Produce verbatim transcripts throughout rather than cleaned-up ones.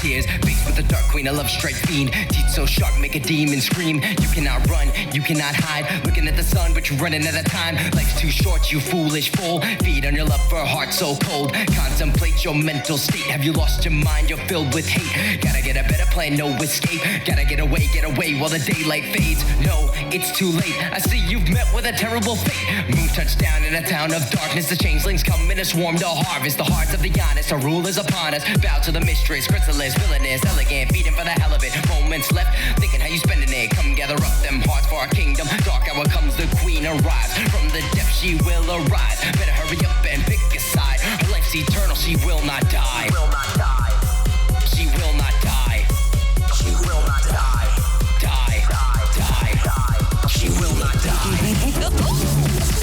tears. Faced with the dark queen, a love strike fiend. Teeth so sharp, make a demon scream. You cannot run, you cannot hide. Looking at the sun, but you're running out of time. Life's too short, you foolish fool. Feed on your love for a heart so cold. Contemplate your mental state. Have you lost your mind? You're filled with hate. Gotta get a better plan, no escape. Gotta get away, get away while the daylight fades. No, it's too late. I see you've met with a terrible fate. Moon touched down in a town of darkness. The changelings come in a swarm to harvest the hearts of the honest. Our rule is upon us. Bow to the mistress, chrysalis, villainous, elegant, feeding for the hell of it. Moments left, thinking how you spending it. Come gather up them hearts for our kingdom. Dark hour comes, the queen arrives. From the depths she will arise. Better hurry up and pick a side. Her life's eternal, she will not die. Will not die. She will not die. She will not die. Die. Die. Die. She will not die.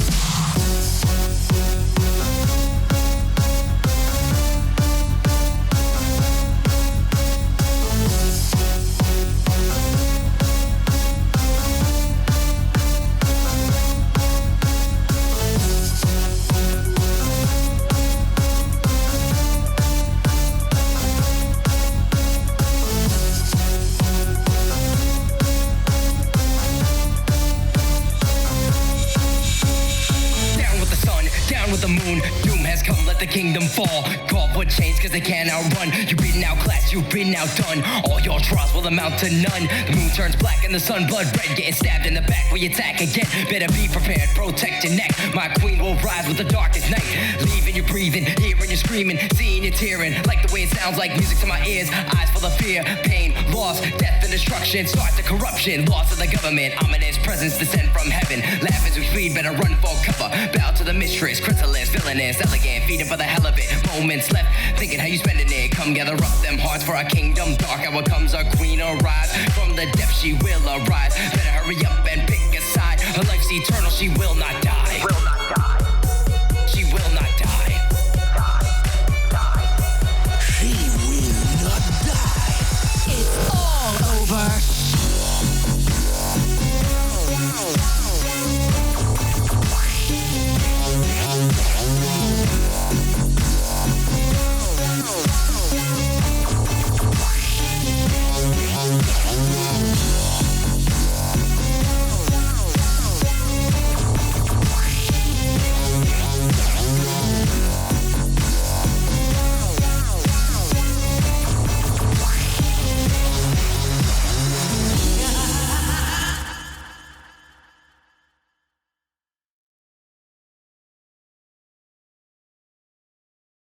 With the moon, doom has come, let the kingdom fall. Call for change cause they can't outrun. You've been outclassed, you've been outdone. All your trials will amount to none. The moon turns black and the sun blood red. Getting stabbed in the back where you attack again. Better be prepared, protect your neck. My queen will rise with the darkest night. Leaving you breathing, hearing you screaming, seeing you tearing. Like the way it sounds like music to my ears. Eyes full of fear, pain, loss, death and destruction. Start the corruption, loss of the government. Ominous presence descend from heaven. Laugh as we feed, better run for cover. Bow to the mistress, chrysalis, villainous, elegant, feeding for the hell of it. Moments left, thinking how you spending it. Come gather up them hearts for our kingdom. Dark hour comes, our queen arrives. From the depths she will arise. Better hurry up and pick a side. Her life's eternal, she will not die.